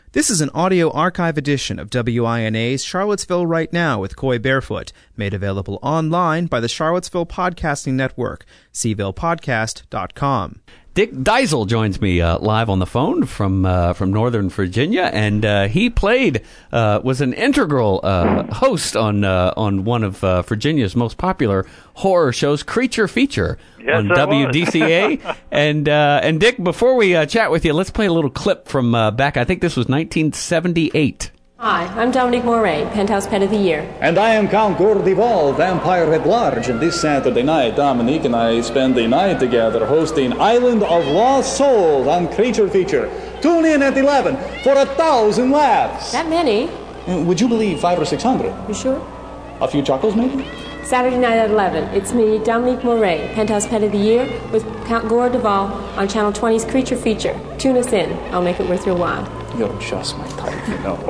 This is an audio archive edition of WINA's Charlottesville Right Now with Coy Barefoot, made available online by the Charlottesville Podcasting Network, cvillePodcast.com. Dick Deisel joins me live on the phone from Northern Virginia, and he was an integral host on one of Virginia's most popular horror shows, Creature Feature, on WDCA. And Dick, before we chat with you, let's play a little clip from back, I think this was 1978. Hi, I'm Dominique Moray, Penthouse Pet of the Year. And I am Count Gordival, Vampire at Large. And this Saturday night, Dominique and I spend the night together hosting Island of Lost Souls on Creature Feature. Tune in at 11 for 1,000 laughs. That many? Would you believe 500 or 600? You sure? A few chuckles, maybe? Saturday night at 11. It's me, Dominique Moray, Penthouse Pet of the Year, with Count Gordival on Channel 20's Creature Feature. Tune us in. I'll make it worth your while. You're just my type, you know.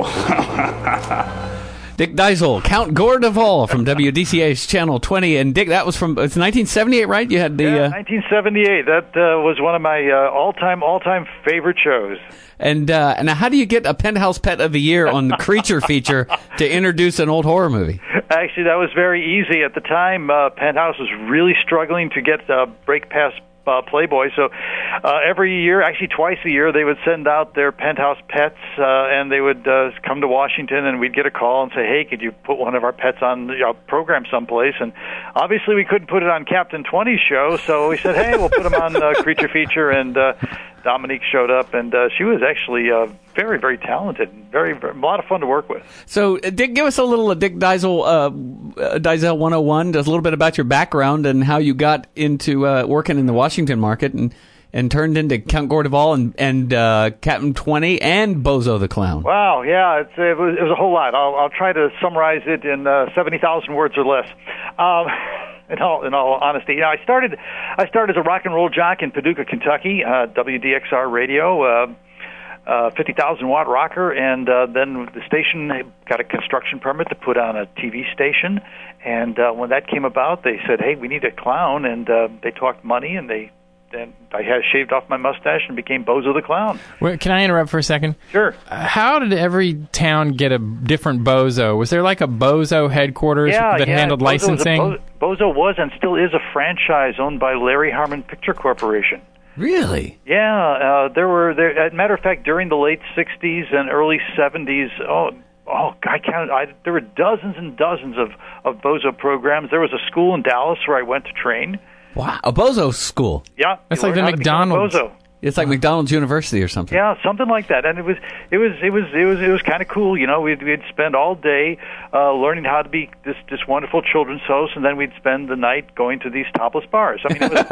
Dick Deisel, Count Gordival from WDCA's Channel 20. And Dick, that was it's 1978, right? You had the 1978. That was one of my all-time favorite shows. And how do you get a Penthouse Pet of the Year on the Creature Feature to introduce an old horror movie? Actually, that was very easy. At the time, Penthouse was really struggling to get break past Playboy. So every year, actually twice a year, they would send out their Penthouse pets, and they would come to Washington, and we'd get a call and say, hey, could you put one of our pets on the program someplace? And obviously we couldn't put it on Captain 20's show, so we said, hey, we'll put them on Creature Feature, and Dominique showed up, and she was actually very, very talented, very, a lot of fun to work with. So, Dick, give us a little Dick Deisel 101, just a little bit about your background and how you got into working in the Washington market and turned into Count Gordival and Captain 20 and Bozo the Clown. Wow, yeah, it was a whole lot. I'll try to summarize it in 70,000 words or less. In all honesty, I started as a rock and roll jock in Paducah, Kentucky, WDXR radio, 50,000 watt rocker, and then the station got a construction permit to put on a TV station. And when that came about, they said, "Hey, we need a clown," and they talked money, and then I had shaved off my mustache and became Bozo the Clown. Wait, can I interrupt for a second? Sure. How did every town get a different Bozo? Was there like a Bozo headquarters that handled licensing? Bozo was and still is a franchise owned by Larry Harmon Picture Corporation. Really? Yeah. As a matter of fact, during the late 60s and early 70s, there were dozens and dozens of Bozo programs. There was a school in Dallas where I went to train. Wow, a Bozo school. Yeah, that's like the McDonald's. It's like McDonald's University or something. Yeah, something like that. And it was kind of cool. You know, we'd spend all day learning how to be this wonderful children's host, and then we'd spend the night going to these topless bars. I mean, it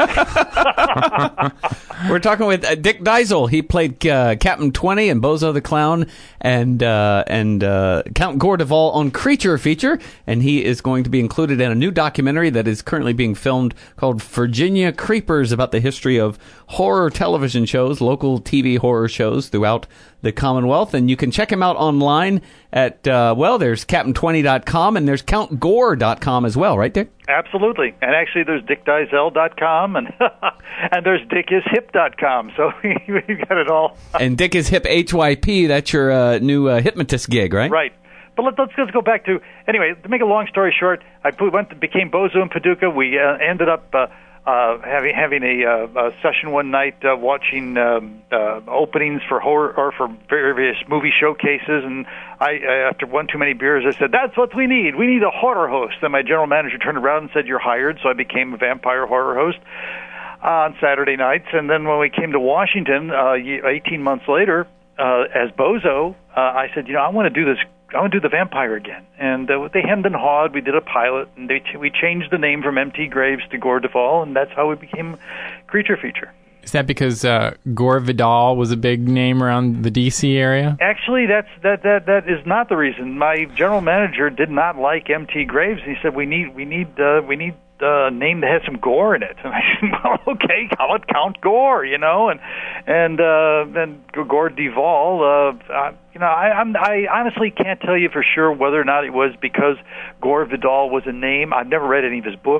was. We're talking with Dick Deisel. He played Captain 20 and Bozo the Clown and Count Gordival on Creature Feature, and he is going to be included in a new documentary that is currently being filmed called Virginia Creepers, about the history of horror television shows, local TV horror shows throughout the Commonwealth. And you can check him out online at, there's Captain20.com and there's CountGore.com as well, right, Dick? Absolutely. And actually there's DickDeisel.com and there's DickIsHip.com. So we've got it all. And Dick is Hip, HYP, that's your new hypnotist gig, right? Right. But let's go back to, anyway, to make a long story short, became Bozo in Paducah. We ended up having a session one night watching openings for horror or for various movie showcases, and I after one too many beers, I said, "That's what we need. We need a horror host." And my general manager turned around and said, "You're hired." So I became a vampire horror host on Saturday nights. And then when we came to Washington 18 months later as Bozo, I said, I want to do this. I want to do the vampire again. And they hemmed and hawed. We did a pilot, and we changed the name from M.T. Graves to Gordival, and that's how we became Creature Feature. Is that because Gore Vidal was a big name around the D.C. area? Actually, that is not the reason. My general manager did not like M.T. Graves. He said we need a name that has some gore in it. And I said, well, okay, call it Count Gore, and then Gore Duval. I honestly can't tell you for sure whether or not it was because Gore Vidal was a name. I've never read any of his books,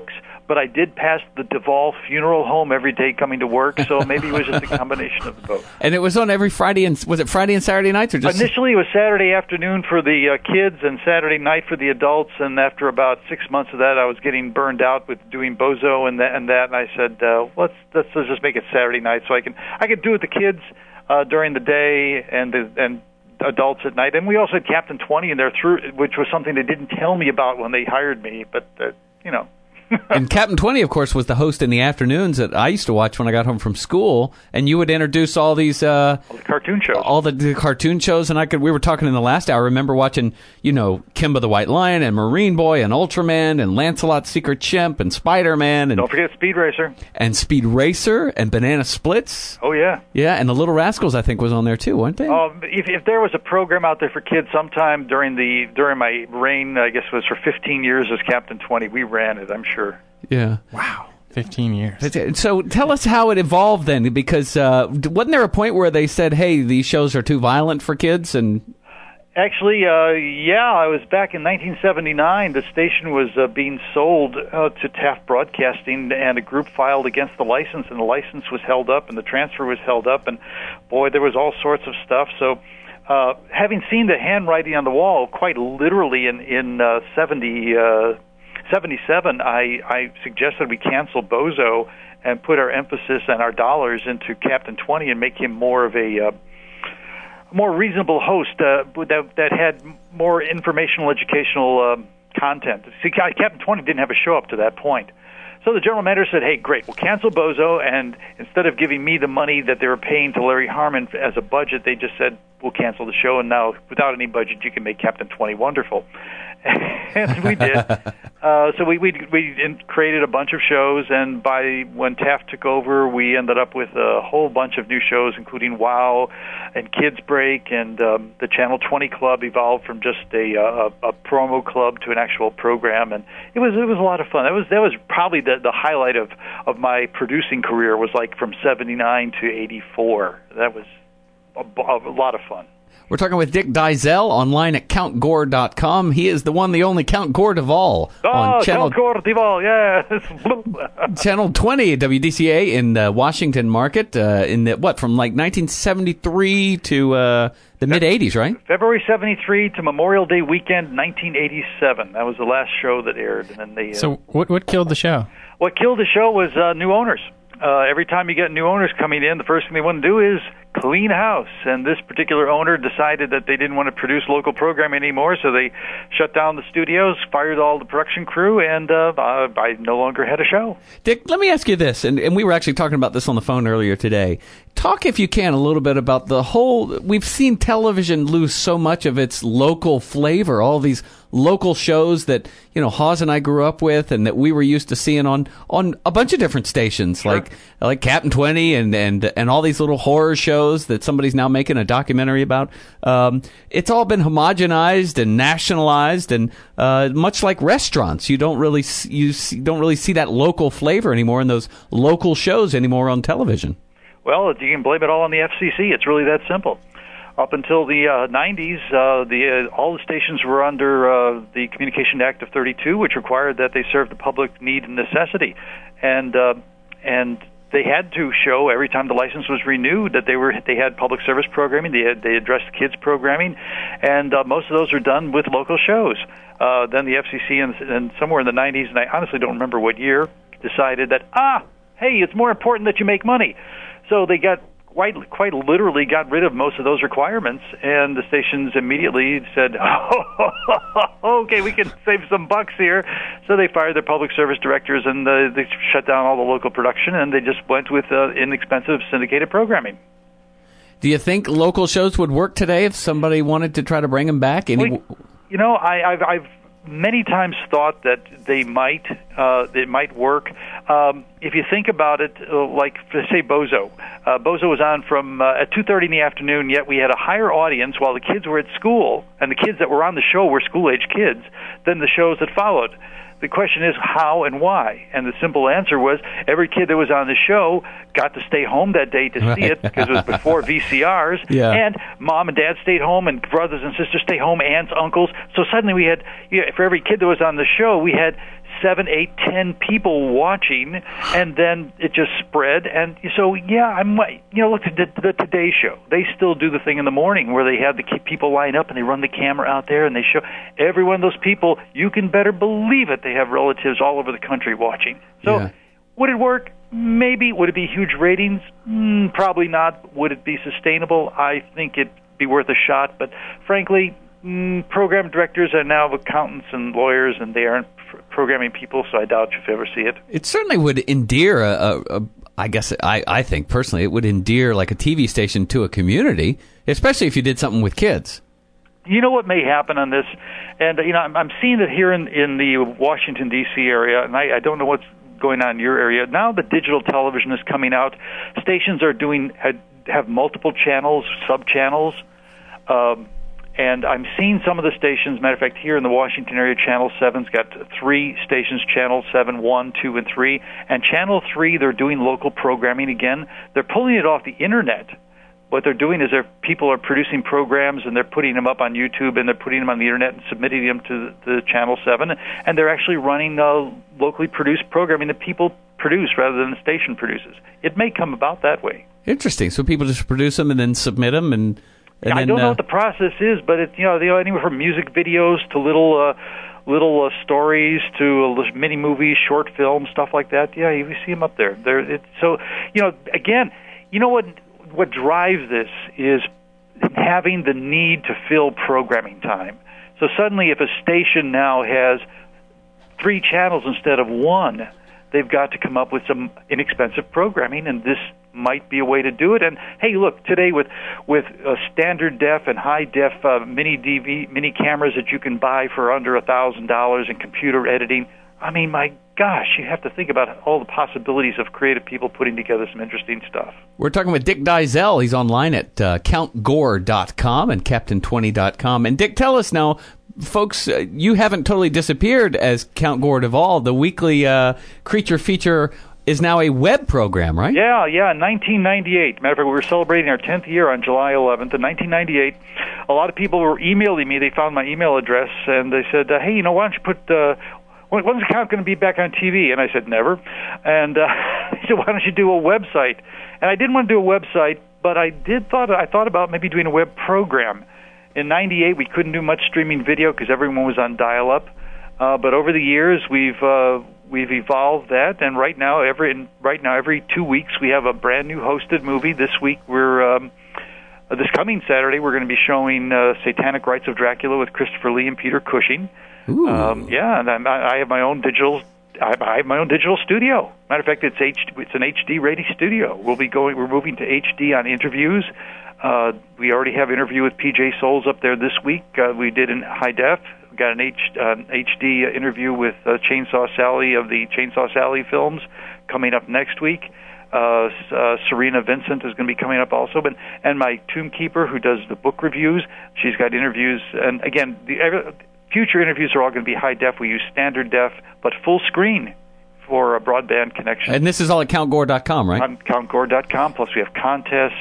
but I did pass the Duvall funeral home every day coming to work, so maybe it was just a combination of the both. And it was on every Friday, and was it Friday and Saturday nights? Or just Initially, it was Saturday afternoon for the kids and Saturday night for the adults, and after about 6 months of that, I was getting burned out with doing Bozo and that, and I said, let's just make it Saturday night so I can do it with the kids during the day and adults at night. And we also had Captain 20 in there, which was something they didn't tell me about when they hired me, but, And Captain 20, of course, was the host in the afternoons that I used to watch when I got home from school, and you would introduce all these all the cartoon shows. All the cartoon shows, and we were talking in the last hour, I remember watching, Kimba the White Lion and Marine Boy and Ultraman and Lancelot's Secret Chimp and Spider-Man. And don't forget Speed Racer. And Speed Racer and Banana Splits. Oh, yeah. Yeah, and the Little Rascals, I think, was on there, too, weren't they? If there was a program out there for kids sometime during my reign, I guess it was for 15 years as Captain 20, we ran it, I'm sure. Yeah. Wow. 15 years. So tell us how it evolved then, because wasn't there a point where they said, hey, these shows are too violent for kids? And actually, I was back in 1979. The station was being sold to Taft Broadcasting, and a group filed against the license, and the license was held up, and the transfer was held up, and boy, there was all sorts of stuff. So having seen the handwriting on the wall, quite literally in 77, I suggested we cancel Bozo and put our emphasis and our dollars into Captain 20 and make him more of a more reasonable host that had more informational, educational content. See, Captain 20 didn't have a show up to that point. So the general manager said, hey, great, we'll cancel Bozo, and instead of giving me the money that they were paying to Larry Harmon as a budget, they just said, we'll cancel the show, and now, without any budget, you can make Captain 20 wonderful. And we did. So we created a bunch of shows, and when Taft took over, we ended up with a whole bunch of new shows, including WOW and Kids Break, and the Channel 20 Club evolved from just a promo club to an actual program, and it was a lot of fun. That was probably the highlight of my producing career, was like from 79 to 84. That was a lot of fun. We're talking with Dick Deisel online at CountGore.com. He is the one, the only Count Gore Duvall on Count Gore Duvall, yes. Channel 20 WDCA in the Washington market from like 1973 to the mid-'80s, right? February 73 to Memorial Day weekend 1987. That was the last show that aired. And then So what killed the show? What killed the show was new owners. Every time you get new owners coming in, the first thing they want to do is clean house. And this particular owner decided that they didn't want to produce local programming anymore, so they shut down the studios, fired all the production crew, and I no longer had a show. Dick, let me ask you this, and we were actually talking about this on the phone earlier today. Talk, if you can, a little bit about we've seen television lose so much of its local flavor, all these local shows that, Hawes and I grew up with and that we were used to seeing on a bunch of different stations, sure. like Captain 20 and all these little horror shows that somebody's now making a documentary about. It's all been homogenized and nationalized, and much like restaurants, you don't really see that local flavor anymore in those local shows anymore on television. Well, you can blame it all on the FCC. It's really that simple. Up until the 90s, all the stations were under the Communication Act of 32, which required that they serve the public need and necessity, and they had to show every time the license was renewed that they had public service programming. They addressed kids programming, and most of those are done with local shows. Then the FCC and somewhere in the 90s, and I honestly don't remember what year, decided that hey, it's more important that you make money. So they got quite literally got rid of most of those requirements, and the stations immediately said, okay, we can save some bucks here. So they fired their public service directors, and they shut down all the local production, and they just went with inexpensive syndicated programming. Do you think local shows would work today if somebody wanted to try to bring them back? I've many times thought that they might work. If you think about it, like say Bozo. Bozo was on from at 2:30 in the afternoon, yet we had a higher audience while the kids were at school, and the kids that were on the show were school-age kids, than the shows that followed. The question is how and why, and the simple answer was every kid that was on the show got to stay home that day to see it, because it was before VCRs, yeah. And mom and dad stayed home, and brothers and sisters stayed home, aunts, uncles. So suddenly we had, for every kid that was on the show, we had 7, 8, 10 people watching, and then it just spread. And so, yeah, look at the Today Show. They still do the thing in the morning where they have the people line up and they run the camera out there and they show every one of those people. You can better believe it. They have relatives all over the country watching. So, would it work? Maybe. Would it be huge ratings? Probably not. Would it be sustainable? I think it'd be worth a shot. But frankly, program directors are now accountants and lawyers, and they aren't programming people, so I doubt you'll ever see it. It certainly would endear I think personally it would endear like a TV station to a community, especially if you did something with kids. You know what may happen on this, and I'm seeing it here in the Washington D.C. area, and I don't know what's going on in your area. Now that digital television is coming out, stations are have multiple channels, sub-channels, and I'm seeing some of the stations, matter of fact, here in the Washington area, Channel 7's got 3 stations, Channel 7, 1, 2, and 3. And Channel 3, they're doing local programming again. They're pulling it off the Internet. What they're doing is people are producing programs, and they're putting them up on YouTube, and they're putting them on the Internet and submitting them to the Channel 7. And they're actually running locally produced programming that people produce rather than the station produces. It may come about that way. Interesting. So people just produce them and then submit them and I don't know what the process is, but it's anywhere from music videos to little stories to mini movies, short films, stuff like that. Yeah, you see them up there. Again, what drives this is having the need to fill programming time. So suddenly, if a station now has 3 channels instead of 1, they've got to come up with some inexpensive programming, and this might be a way to do it. And hey, look, today with standard def and high def mini cameras that you can buy for under $1,000 and computer editing, I mean, my gosh, you have to think about all the possibilities of creative people putting together some interesting stuff. We're talking with Dick Deisel. He's online at CountGore.com and Captain20.com. And Dick, tell us now, folks, you haven't totally disappeared as Count Gore Duvall. The weekly creature feature is now a web program, right? Yeah, 1998. Matter of fact, we were celebrating our 10th year on July 11th. In 1998, a lot of people were emailing me. They found my email address, and they said, hey, why don't you put... when's the Count going to be back on TV? And I said, never. And he said, why don't you do a website? And I didn't want to do a website, but I thought about maybe doing a web program. In 98, we couldn't do much streaming video because everyone was on dial-up. But over the years, we've evolved that, and right now, every 2 weeks, we have a brand new hosted movie. This week, this coming Saturday, we're going to be showing Satanic Rites of Dracula with Christopher Lee and Peter Cushing. And I have my own digital. I have my own digital studio. Matter of fact, it's an HD ready studio. We're moving to HD on interviews. We already have an interview with PJ Souls up there this week. We did in high def. We got an HD interview with Chainsaw Sally of the Chainsaw Sally films coming up next week. Serena Vincent is going to be coming up also, and my Tomb Keeper, who does the book reviews, she's got interviews. And again, future interviews are all going to be high def. We use standard def, but full screen for a broadband connection. And this is all at CountGore.com, right? On CountGore.com. Plus, we have contests,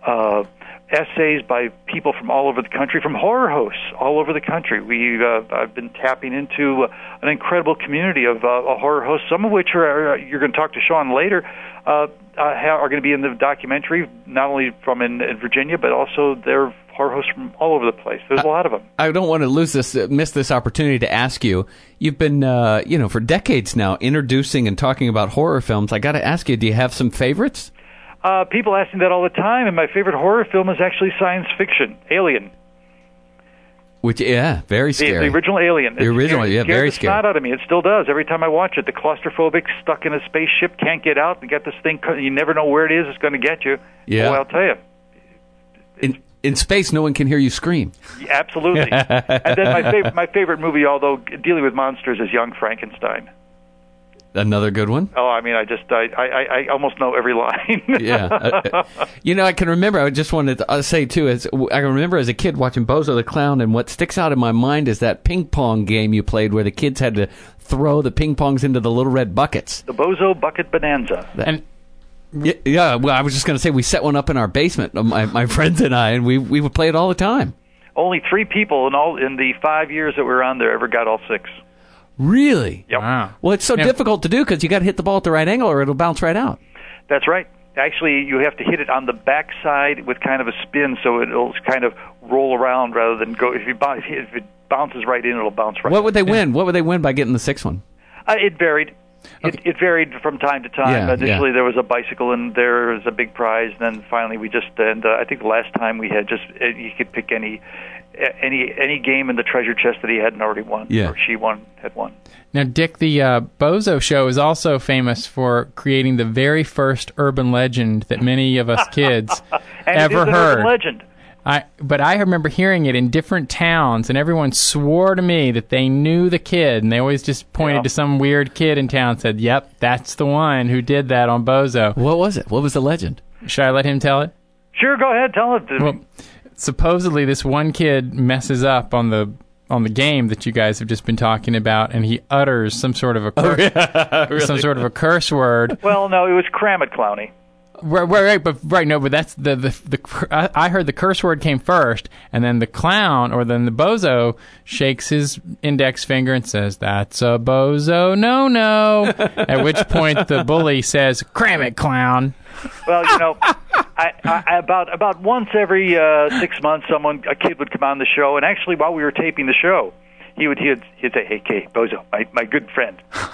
essays by people from all over the country, from horror hosts all over the country. I've been tapping into an incredible community of horror hosts, some of which you're going to talk to Sean later, are going to be in the documentary, not only from in Virginia, but also they're horror hosts from all over the place. There's a lot of them. I don't want to miss this opportunity to ask you. You've been, for decades now, introducing and talking about horror films. I got to ask you, do you have some favorites? People ask me that all the time, and my favorite horror film is actually science fiction, Alien. Which, very scary. The original Alien. The original, very scary. It scares the snot out of me. It still does. Every time I watch it, the claustrophobic, stuck in a spaceship, can't get out, and get this thing, you never know where it is, it's going to get you. Yeah. Boy, I'll tell you. In space, no one can hear you scream. Yeah, absolutely. And then my favorite movie, although dealing with monsters, is Young Frankenstein. Another good one. Oh, I mean, I almost know every line. Yeah, I can remember. I just wanted to say too, I can remember as a kid watching Bozo the Clown, and what sticks out in my mind is that ping pong game you played, where the kids had to throw the ping pongs into the little red buckets. The Bozo Bucket Bonanza. Yeah. Well, I was just going to say we set one up in our basement, my friends and I, and we would play it all the time. Only 3 people in the 5 years that we were on there ever got all 6. Really? Yep. Wow. Well, it's so difficult to do because you got to hit the ball at the right angle or it'll bounce right out. That's right. Actually, you have to hit it on the backside with kind of a spin, so it'll kind of roll around rather than go. If it bounces right in, it'll bounce right. What would they win? What would they win by getting the 6th one? It varied. Okay. It varied from time to time. Yeah, Initially, there was a bicycle, and there was a big prize. And then finally, we just and I think the last time we had just you could pick any game in the treasure chest that he hadn't already won or she had won. Now, Dick, the Bozo Show is also famous for creating the very first urban legend that many of us kids ever it is an heard. Urban legend. But I remember hearing it in different towns, and everyone swore to me that they knew the kid, and they always just pointed to some weird kid in town and said, "Yep, that's the one who did that on Bozo." What was it? What was the legend? Should I let him tell it? Sure, go ahead, tell it. Well, supposedly this one kid messes up on the game that you guys have just been talking about, and he utters some sort of a really? some sort of a curse word. Well, no, it was Cram It, Clowny. Right, but that's I heard the curse word came first, and then the clown, or then the bozo, shakes his index finger and says, "That's a bozo, no." At which point the bully says, "Cram it, clown." Well, I about once every 6 months, a kid would come on the show, and actually, while we were taping the show, he'd say, "Hey, Bozo, my good friend,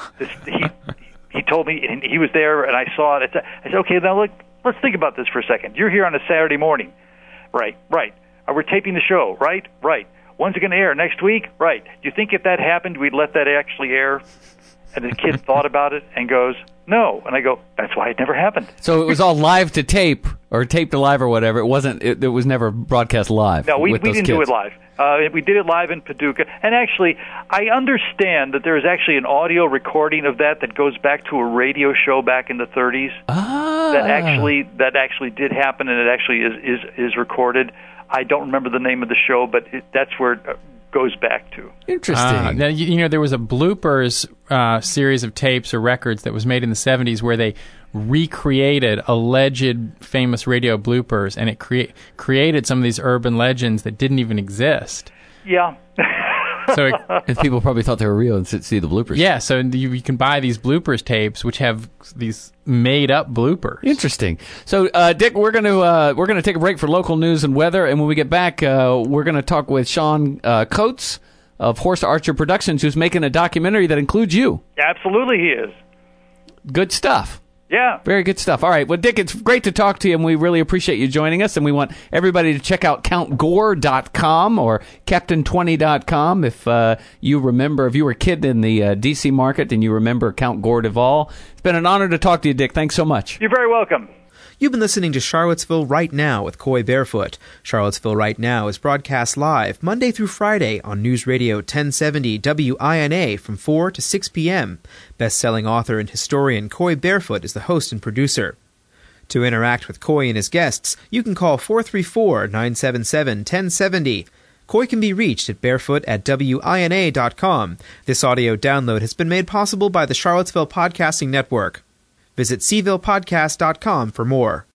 He told me, and he was there, and I saw it. I said, okay, now let's think about this for a second. You're here on a Saturday morning. Right. We're taping the show. Right. When's it going to air? Next week? Right. Do you think if that happened, we'd let that actually air? And the kid thought about it and goes, no. And I go, that's why it never happened. So it was all live to tape, or tape to live or whatever. It wasn't. It was never broadcast live. No, we didn't kids. do it live. We did it live in Paducah. And actually, I understand that there is actually an audio recording of that goes back to a radio show back in the 30s. That actually did happen, and it actually is recorded. I don't remember the name of the show, but that's where it goes back to. Interesting. Now, there was a bloopers series of tapes or records that was made in the 70s where they recreated alleged famous radio bloopers, and it created some of these urban legends that didn't even exist. Yeah. So and people probably thought they were real and see the bloopers. Yeah, so you can buy these bloopers tapes, which have these made-up bloopers. Interesting. So, Dick, we're gonna take a break for local news and weather, and when we get back, we're gonna talk with Sean Coates of Horse Archer Productions, who's making a documentary that includes you. Absolutely, he is. Good stuff. Yeah. Very good stuff. All right. Well, Dick, it's great to talk to you, and we really appreciate you joining us. And we want everybody to check out CountGore.com or Captain20.com if you were a kid in the D.C. market and you remember Count Gore Duvall. It's been an honor to talk to you, Dick. Thanks so much. You're very welcome. You've been listening to Charlottesville Right Now with Coy Barefoot. Charlottesville Right Now is broadcast live Monday through Friday on News Radio 1070 WINA from 4 to 6 p.m. Best-selling author and historian Coy Barefoot is the host and producer. To interact with Coy and his guests, you can call 434-977-1070. Coy can be reached at barefoot@wina.com. This audio download has been made possible by the Charlottesville Podcasting Network. Visit cvillepodcast.com for more.